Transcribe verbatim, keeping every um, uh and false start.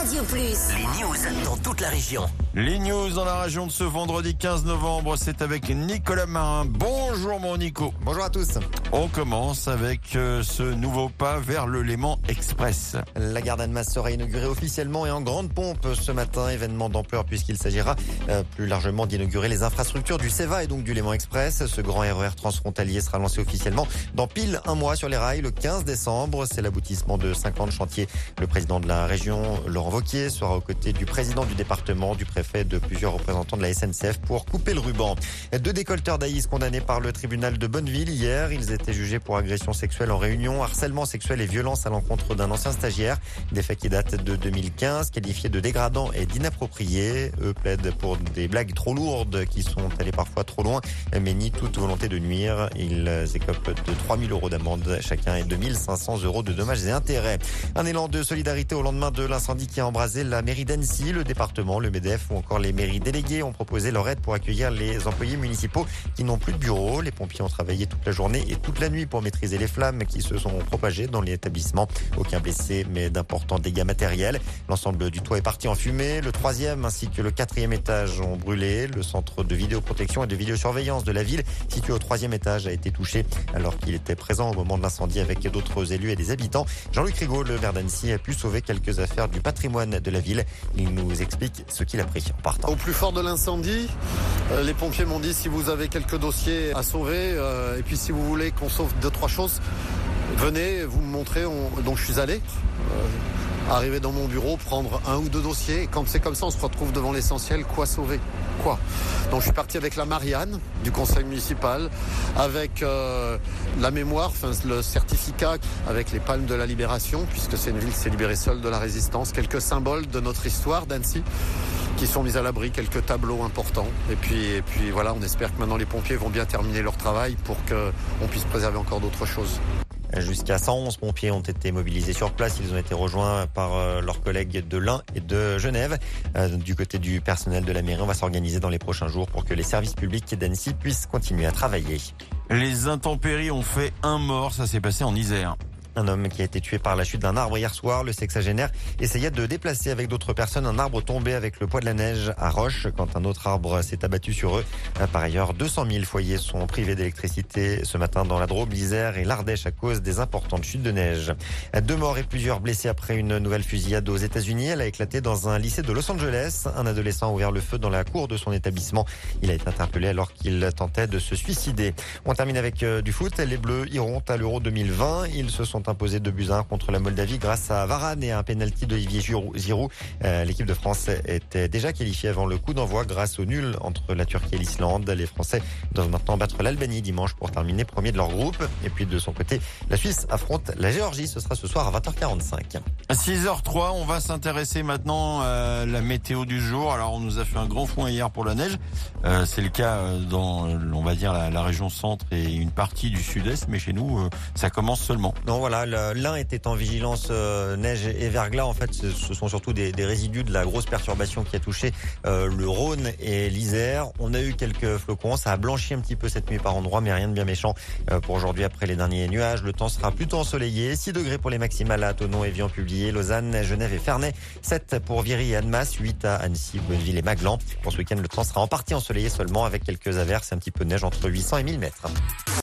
Radio Plus. Les news dans toute la région. Les news dans la région de ce vendredi quinze novembre, c'est avec Nicolas Marin. Bonjour mon Nico. Bonjour à tous. On commence avec euh, ce nouveau pas vers le Léman Express. La gare d'Annemasse sera inaugurée officiellement et en grande pompe ce matin. Événement d'ampleur puisqu'il s'agira euh, plus largement d'inaugurer les infrastructures du CEVA et donc du Léman Express. Ce grand R E R transfrontalier sera lancé officiellement dans pile un mois sur les rails le quinze décembre. C'est l'aboutissement de cinquante chantiers. Le président de la région, Laurent Wauquiez, sera aux côtés du président du département, du préfet, de plusieurs représentants de la S N C F pour couper le ruban. Deux décolleteurs d'Aïs condamnés par le tribunal de Bonneville hier. Ils étaient jugés pour agression sexuelle en réunion, harcèlement sexuel et violence à l'encontre d'un ancien stagiaire. Des faits qui datent de deux mille quinze, qualifiés de dégradants et d'inappropriés. Eux plaident pour des blagues trop lourdes qui sont allées parfois trop loin, mais nient toute volonté de nuire. Ils écopent de trois mille euros d'amende chacun et deux mille cinq cents euros de dommages et intérêts. Un élan de solidarité au lendemain de l'incendie qui a embrasé la mairie d'Annecy. Le département, le MEDEF ou encore les mairies déléguées ont proposé leur aide pour accueillir les employés municipaux qui n'ont plus de bureau. Les pompiers ont travaillé toute la journée et toute la nuit pour maîtriser les flammes qui se sont propagées dans l'établissement. Aucun blessé, mais d'importants dégâts matériels. L'ensemble du toit est parti en fumée. Le troisième ainsi que le quatrième étage ont brûlé. Le centre de vidéoprotection et de vidéosurveillance de la ville, situé au troisième étage, a été touché alors qu'il était présent au moment de l'incendie avec d'autres élus et des habitants. Jean-Luc Rigaud, le maire d'Annecy, a pu sauver quelques affaires du patrimoine de la ville. Il nous explique ce qu'il a pris en partant. Au plus fort de l'incendie, euh, les pompiers m'ont dit si vous avez quelques dossiers à sauver euh, et puis si vous voulez qu'on sauve deux trois choses, venez, vous me montrez. On... Donc je suis allé. Euh... Arriver dans mon bureau, prendre un ou deux dossiers. Et quand c'est comme ça, on se retrouve devant l'essentiel. Quoi sauver? Quoi? Donc je suis parti avec la Marianne du conseil municipal, avec euh, la mémoire, enfin le certificat, avec les palmes de la libération, puisque c'est une ville qui s'est libérée seule de la résistance. Quelques symboles de notre histoire d'Annecy qui sont mis à l'abri, quelques tableaux importants. Et puis, et puis voilà, on espère que maintenant les pompiers vont bien terminer leur travail pour qu'on puisse préserver encore d'autres choses. Jusqu'à cent onze pompiers ont été mobilisés sur place. Ils ont été rejoints par leurs collègues de l'Ain et de Genève. Du côté du personnel de la mairie, on va s'organiser dans les prochains jours pour que les services publics d'Annecy puissent continuer à travailler. Les intempéries ont fait un mort. Ça s'est passé en Isère. Un homme qui a été tué par la chute d'un arbre hier soir. Le sexagénaire essayait de déplacer avec d'autres personnes un arbre tombé avec le poids de la neige à Roche quand un autre arbre s'est abattu sur eux. Par ailleurs, deux cent mille foyers sont privés d'électricité ce matin dans la Drôme, l'Isère et l'Ardèche à cause des importantes chutes de neige. Deux morts et plusieurs blessés après une nouvelle fusillade aux États-Unis. Elle a éclaté dans un lycée de Los Angeles. Un adolescent a ouvert le feu dans la cour de son établissement. Il a été interpellé alors qu'il tentait de se suicider. On termine avec du foot. Les Bleus iront à l'Euro deux mille vingt. Ils se sont imposé deux buts à un contre la Moldavie grâce à Varane et à un pénalty d'Olivier Giroud. Euh, l'équipe de France était déjà qualifiée avant le coup d'envoi grâce au nul entre la Turquie et l'Islande. Les Français doivent maintenant battre l'Albanie dimanche pour terminer premier de leur groupe. Et puis de son côté, la Suisse affronte la Géorgie. Ce sera ce soir à vingt heures quarante-cinq. À six heures trois, on va s'intéresser maintenant à la météo du jour. Alors on nous a fait un grand foin hier pour la neige. Euh, c'est le cas dans, on va dire, la, la région centre et une partie du sud-est. Mais chez nous, euh, ça commence seulement. Non, voilà. L'Ain était en vigilance euh, neige et verglas. En fait, ce, ce sont surtout des, des résidus de la grosse perturbation qui a touché euh, le Rhône et l'Isère. On a eu quelques flocons. Ça a blanchi un petit peu cette nuit par endroits, mais rien de bien méchant euh, pour aujourd'hui après les derniers nuages. Le temps sera plutôt ensoleillé. six degrés pour les maximales à Thonon, Évian, Publié, Lausanne, Genève et Ferney. sept pour Viry et Annemasse. huit à Annecy, Bonneville et Maglan. Pour ce week-end, le temps sera en partie ensoleillé seulement avec quelques averses et un petit peu de neige entre huit cents et mille mètres.